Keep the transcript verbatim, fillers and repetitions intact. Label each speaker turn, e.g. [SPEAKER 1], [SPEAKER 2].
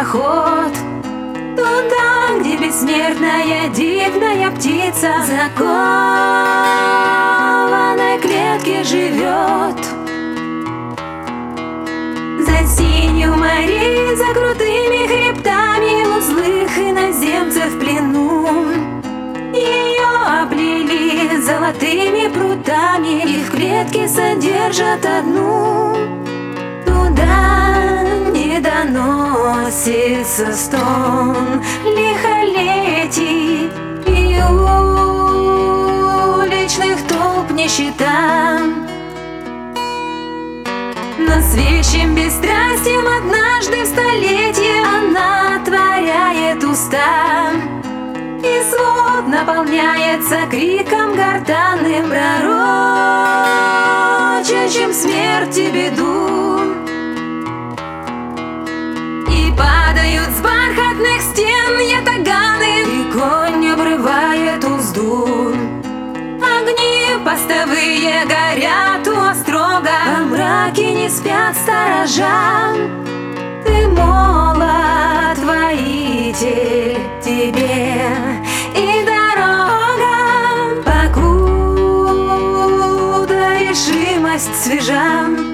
[SPEAKER 1] поход туда, где бессмертная дивная птица в закованной клетке живет. За синью морей, за крутыми хребтами у злых иноземцев в плену ее оплели золотыми прутами и в клетке содержат одну. Туда не доносится стон лихолетий и уличных толп нищета. Но с вещим бесстрастием однажды в столетие она отворяет уста, и свод наполняется криком гортанным, пророчащим смерть и беду. И падают с бархатных стен ятаганы, и конь обрывает узду. Огни постовые горят у острога, во мраке не спят сторожа. Ты молод, воитель, тебе и дорога, покуда решимость свежа.